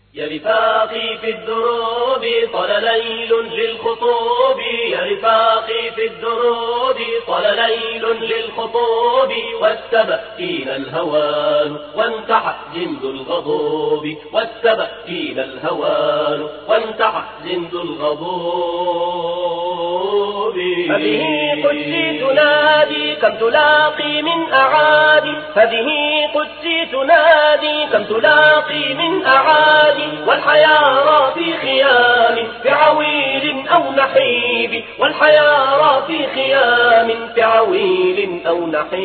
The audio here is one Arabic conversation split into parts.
يا رفاقي في الدروب طال ليل للخطوب، يا رفاقي في الدروب طال ليل للخطوب، واستبقينا الهوان وانتحى جند الغضوب، واستبقينا الهوان وانتحى جند الغضوب. هذه قدسي تنادي كم تلاقي من أعادي، هذه قدسي تنادي كم تلاقي من أعادي، والحيارى في خيام في عويل أو نحيب، والحيارى في خيام في عويل أو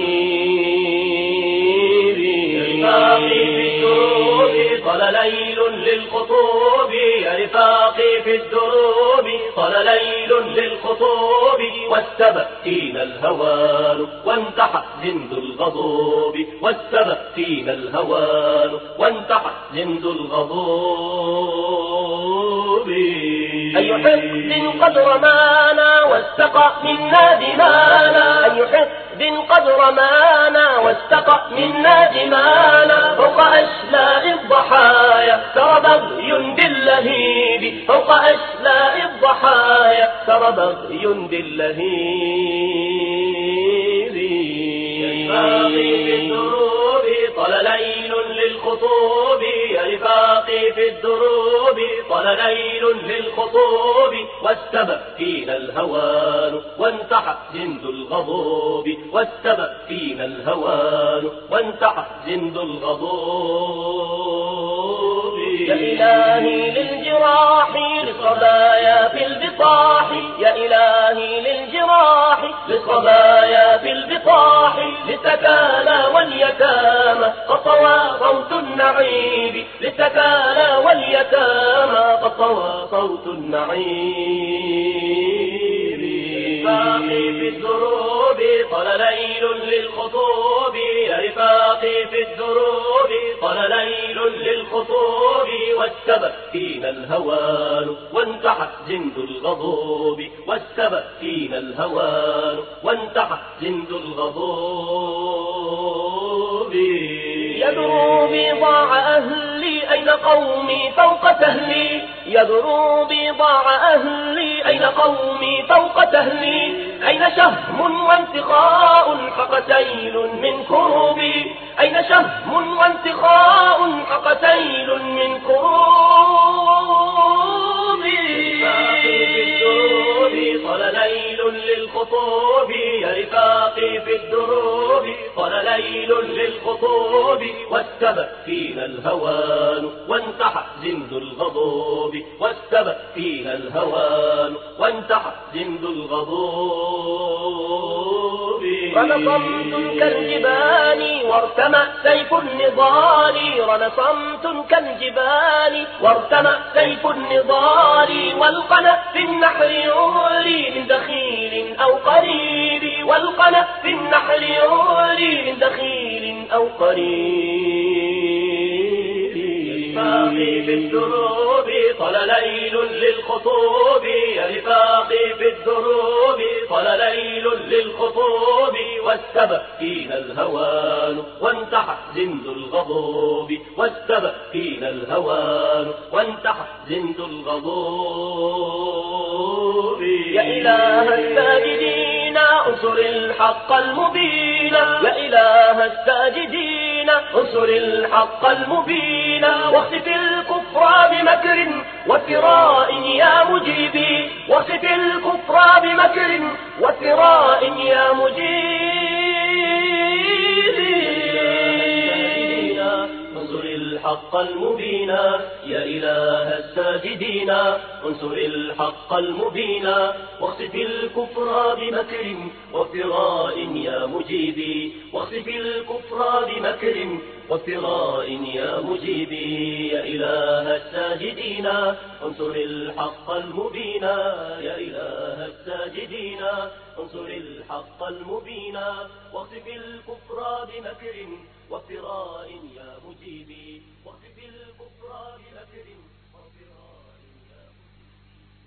نحيب. رفاقي في الدروب طال ليل للخطوب، يا رفاقي في الدروب طال ليل للخطوب، واستبقينا الهوان وانتحى جند الغضوب، واستبقينا الهوان وانتحى جند الغضوب. أي حقد قد رمانا واستقى منا دمانا، أي حقد قد رمانا واستقى منا دمانا، فوق أشلاء الضحايا سرى بغي باللهيب، فوق أشلاء الضحايا سرى بغي باللهيب. رفاقي في الدروب طال ليل للخطوب، يا رفاقي في الدروب طال ليل للخطوب، واستبقينا الهوان وانتحى جند الغضوب، واستبقينا الهوان وانتحى جند الغضوب. يا إلهي للجراح للصبايا في البطاح، يا إلهي للجراح للصبايا في البطاح، للتكالى واليتامى قد طوى صوت النعيب، للتكالى واليتامى قد طوى صوت النعيب. رفاقي في الدروب طال ليل للخطوب، يا رفاقي في الدروب طال ليل للخطوب، واستبقينا الهوان وانتحى جند الغضوب، واستبقينا الهوان وانتحى جند الغضوب. يا دروبي ضاع أهلي أين قومي فوق تهلي، يا دروبي ضاع أهلي أين قومي فوق تهلي، أين شهم وانتقاء حقتيل من كروبي، أين شهم وانتقاء حقتيل من كروبي. رفاقي في الدروب طال ليل للخطوب، يا رفاقي في الدروب طال ليل للخطوب، واستبقينا الهوان وانتحى جند الغضوب، واستبقينا الهوان وانتحى جند الغضوب. رنصمت كالجبال وارتمى سيف النضال، رنصمت كالجبال وارتمى سيف النضال، والقنا في النحر يعلي من دخيل أو قريب، والقنا في النحر يعلي من دخيل أو قريب. رفاقي في الدروب طال ليل للخطوب، يا رفاقي في الدروب طال ليل للخطوب، واستبقينا الهوان وانتحى جند الغضوب، واستبقينا الهوان وانتحى جند الغضوب. يا إله الساجدين انصر الحق المبين، يا إله الساجدين انصر الحق المبين، واخسف الكفر بمكر وفراء يا مجيبي، واخسف الكفر بمكر وفراء يا مجيبي. انصر الحق المبين، يا إله الساجدين انصر الحق المبين، واخسف الكفر بمكر وفراء يا مجيبي، واخسف الكفر بمكر وفراء يا مجيبي. يا إله الساجدين انصر الحق المبين، يا إله الساجدين انصر الحق المبين، واخسف الكفر بمكر وفراء يا مجيبي، واخسف الكفر بمكر